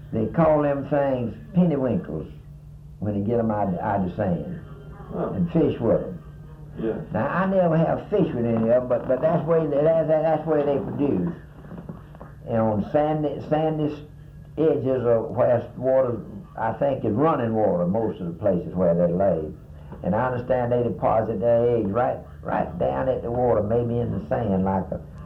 They call them things pennywinkles when they get them out of the sand and fish with them. Yeah. Now I never have fish with any of them, but that's where they produce. And on sandy edges of where water, I think, is running water most of the places where they lay. And I understand they deposit their eggs right down at the water, maybe in the sand, like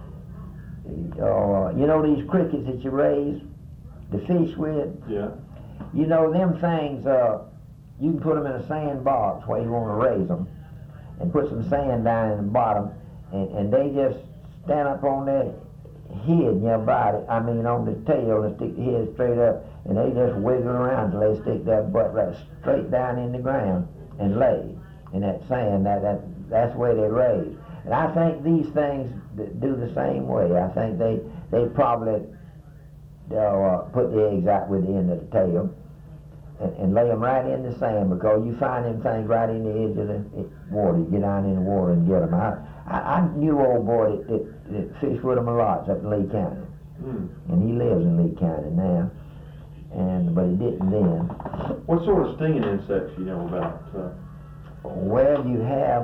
you know these crickets that you raise the fish with? Yeah. You know them things, you can put them in a sand box where you want to raise them, and put some sand down in the bottom, and they just stand up on their head in your body, on the tail, and stick the head straight up, and they just wiggle around till they stick their butt right straight down in the ground and lay in that sand. That's where they raise. And I think these things do the same way. I think they probably put the eggs out with the end of the tail and lay them right in the sand, because you find them things right in the edge of the water. You get down in the water and get them. I knew an old boy that fished with them a lot up in Lee County. And he lives in Lee County now, but he didn't then. What sort of stinging insects you know about? Well, you have,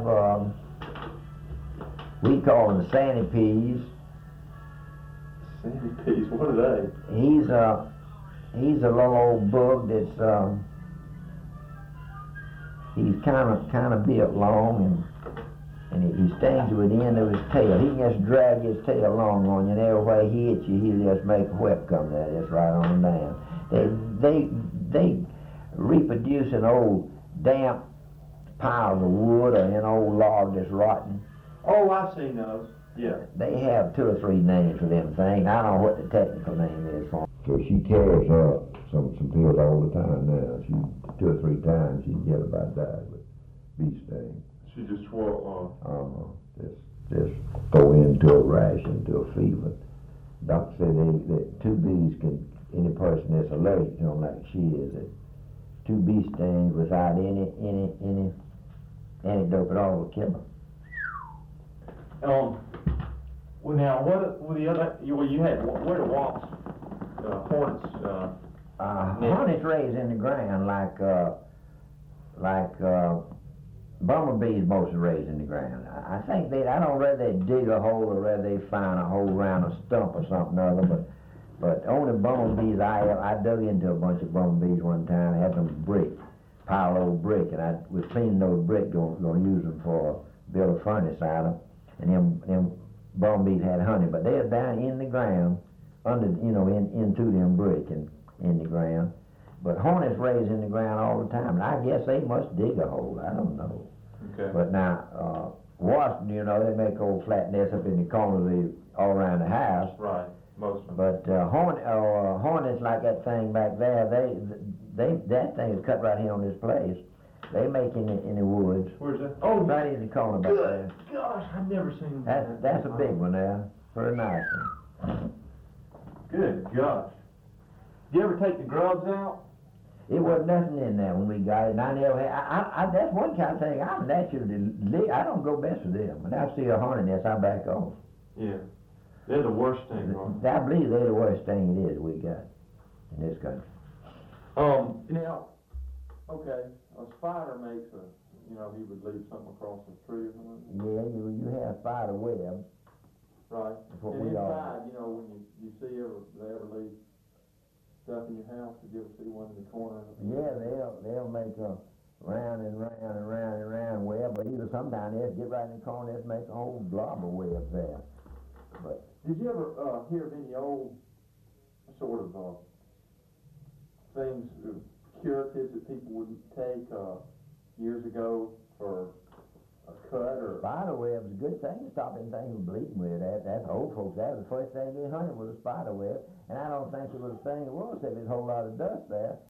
we call them centipedes. Centipedes, what are they? He's a little old bug that's, he's kind of built long, and he stings you with the end of his tail. He can just drag his tail along on you, and everywhere he hits you, he'll just make a whip come there, just right on down. They reproduce in old damp piles of wood or in old log that's rotten. Oh, I've seen those. Yeah. They have 2 or 3 names for them things. I don't know what the technical name is for them. So she carries some pills all the time now. She 2 or 3 times she just about died with bee sting. She just swirl on. Just go into a rash, into a fever. Doctor said that 2 bees can, any person that's allergic to them like she is, that 2 bee stings without any antidote at all will kill them. Well, now, what were the other, you had, what are wasps, hornets? Hornets raise in the ground like bumblebees mostly raise in the ground. I think I don't know whether they dig a hole or whether they find a hole around a stump or something or other, but only bumblebees, I dug into a bunch of bumblebees one time. I had some pile of old brick, and I was cleaning those brick, going to use them for build a furnace out of, and them bumblebees had honey, but they are down in the ground, under, into them brick and in the ground. But hornets raise in the ground all the time, and I guess they must dig a hole. I don't know. Okay. But now, wasps, they make old flat nests up in the corners all around the house. Right, most of them. But hornets, like that thing back there, that thing is cut right here on this place. They make in the woods. Where's that? Oh, right in the corner back there. Gosh, I've never seen that. That's a big one there. Pretty nice one. Good gosh. Did you ever take the grubs out? It wasn't nothing in there when we got it, and I never had. That's one kind of thing I'm naturally. I don't go best with them. When I see a hornet nest, I back off. Yeah, they're the worst thing. I believe they're the worst thing it is we got in this country. Now, okay, a spider makes he would leave something across the tree or something. Yeah, you have spider webs. Right. And inside, when you see they ever leave stuff in your house, did you ever see one in the corner? Yeah, they'll make a round and round and round and round web, but either sometimes they'll get right in the corner and make a whole blob of webs there. But did you ever hear of any old sort of things, curatives that people would take years ago for a cut or? Spider web's a good thing, stopping things from bleeding with. That's old folks. That was the first thing they hunted was a spider web, and I don't think it was a thing that was, except there's a whole lot of dust there.